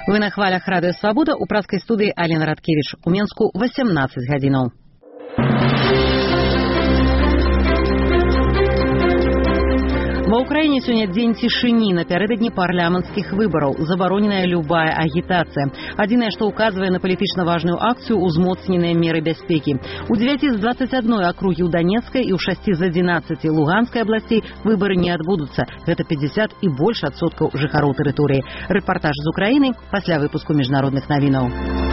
Вы на хвалях Радыё Свабода, у праскай студыі Алена Радкевіч. У Менску 18 гадзінаў. Ва ўкраіне сёння дзень цішыні напярэдадні парламенцкіх выбараў. Забароненая любая агітацыя. Адзінае, што ўказвае на палітычна важную акцыю, узмоцненыя меры бяспекі. У 9 з 21 акругі ў Данецкай і ў 6 з 11 Луганскай абласцей выбары не адбудуцца. Гэта 50 і больш адсоткаў жыхароў тэрыторыі. Рэпартаж з Украіны пасля выпуску міжнародных навінаў.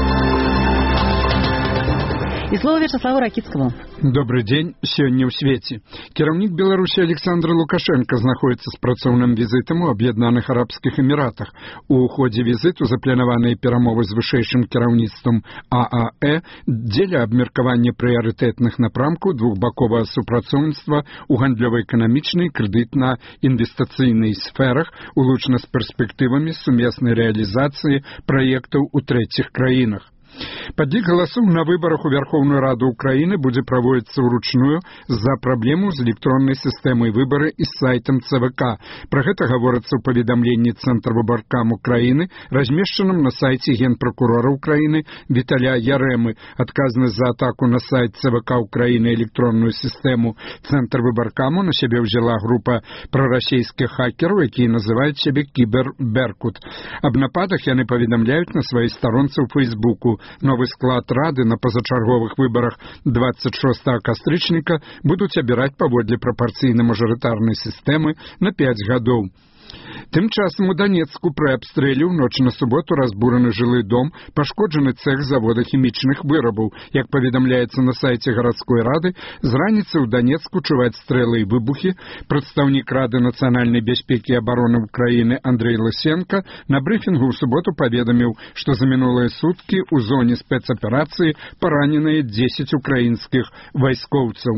І слова Вячеславу Ракіцкаму. Добрый день. Сёння ў свеце. Кіраўнік Беларусі Александр Лукашенко знаходзіцца з працоўным візітам у Аб'яднаных Арабскіх Эміратах. У ходзе візіту запланаваныя перамовы з вышэйшым кіраўніцтвам ААЭ дзеля абмеркавання прыярытэтных напрамкаў двухбаковага супрацоўніцтва ў гандлёва-эканамічнай, крэдытна-інвестыцыйнай сферах, улучна з перспектывамі сумеснай рэалізацыі праектаў у трэціх краінах. Падлік галасоў на выбарах у Верховную Раду Украіны будзе праводзіцца ўручную з-за праблему з электроннай сістэмай выбары і сайтам ЦВК. Пра гэта гаворыцца ў паведамленні Цэнтра выбаркам Украіны, размешчаным на сайце генпракурора Украіны Віталя Ярэмы. Адказнасць за атаку на сайт ЦВК Украіны электронную сістэму Цэнтр выбаркаму на сябе ўзяла група прарасійскіх хакераў, якія называюць сябе Кібер-Беркут. Аб нападах яны паведамляюць на сваёй старонцы ў Фейсбуку. Новы склад Рады на пазачарговых выбарах 26 кастрычніка будуць абіраць паводле прапарцыйна-мажарытарнай сістэмы на 5 гадоў. Тым часам у Данецку пры абстрэле ў ноч на суботу разбураны жылы дом, пашкоджаны цэх завода хімічных вырабаў. Як паведамляецца на сайце гарадской рады, з раніцы ў Данецку чуваць стрэлы і выбухі. Прадстаўнік Рады нацыянальнай бяспекі і абароны Украіны Андрей Лысенко на брыфінгу ў суботу паведаміў, што за мінулыя суткі ў зоне спецаперацыі параненыя 10 украінскіх вайскоўцаў.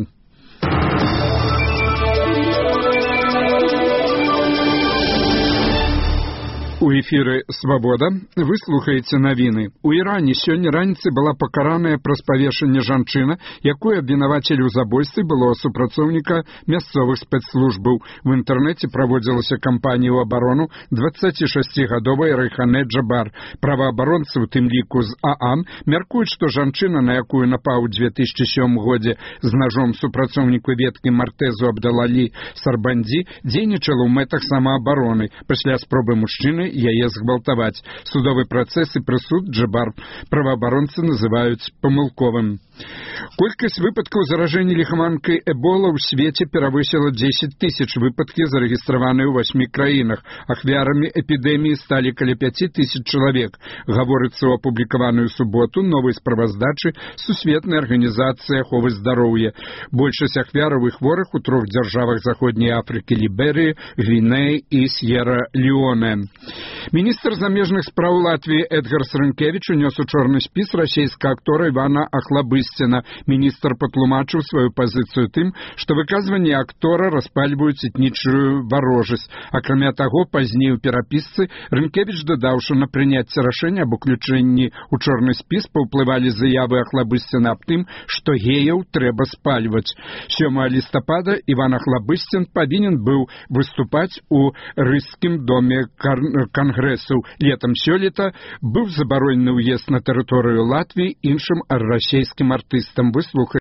У эфіры «Свабода» вы слухаеце навіны. У Іране сёння раніцай была пакараная праз павешанне жанчына, якую абвінавацілі ў забойстве было супрацоўніка мясцовых спецслужбаў. В інтэрнэце праводзілася кампанія ў абарону 26-гадовай Райхане Джабар. Праваабаронцы, у тым ліку з ААН, мяркуюць, што жанчына, на якую напаў у 2007 годзе з нажом супрацоўніку веткі Мартезу Абдалалі Сарбандзі, дзейнічала ў мэтах самаабароны пасля спробы мужчыны яе згвалтаваць. Судовы працэс і прысуд Джабар праваабаронцы называюць памылковым. Колькасць выпадкаў заражэння ліхаманкай Эбола ў свеце перавысіла 10 000. Выпадкі зарэгістраваныя ў 8 краінах. Ахвярамі эпідэміі сталі каля 5 000 чалавек. Гаворыцца ў апублікаваную суботу новай справаздачы Сусветнай арганізацыі аховы здароўя. Большасць ахвяраў і хворых у 3 дзяржавах заходняй Афрыкі, Ліберыі, Гвінеі і С'ера-Леоне. Міністр замежных спраў Латвіі Эдгар Срынкевіч унёс у чорны спіс расійскага актора Івана Ахлабысціна. Міністр патлумачыў сваю пазіцыю тым, што выказванні актора распальваюць этнічную варожасць. Акрамя таго, пазней у перапісцы Рынкевіч дадаў, што на прыняцце рашэння аб уключэнні ў чорны спіс паўплывалі заявы Ахлабысціна аб тым, што геяў трэба спальваць. 7 лістапада Іван Ахлабысцін павінен быў выступаць у Рыжскім доме Кангрэсу. Летам сёлета быў забаронены ўезд на тэрыторыю Латвіі іншым расійскім артыстам. Вы слухаеце